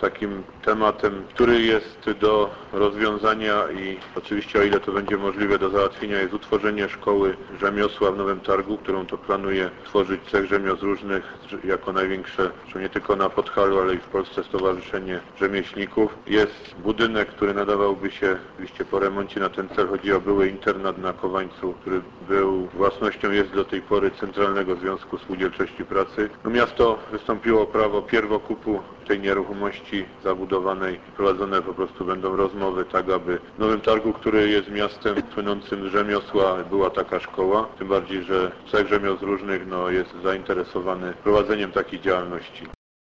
takim tematem, który jest do rozwiązania i oczywiście o ile to będzie możliwe do załatwienia, jest utworzenie szkoły rzemiosła w Nowym Targu, którą to planuje tworzyć Cech Rzemiosł Różnych jako największe, nie tylko na Podhalu, ale i w Polsce stowarzyszenie rzemieślników. Jest budynek, który nadawałby się oczywiście po remoncie na ten cel. Chodzi o były internat na Kowańcu, który był własnością, jest do tej pory Centralnego Związku Spółdzielczości Pracy. Miasto wystąpiło o prawo pierwokupu tej nieruchomości zabudowanej. Prowadzone po prostu będą rozmowy tak, aby w Nowym Targu, który jest miastem słynącym z rzemiosła, była taka szkoła. Tym bardziej, że Cech Rzemiosł Różnych jest zainteresowany prowadzeniem takiej działalności.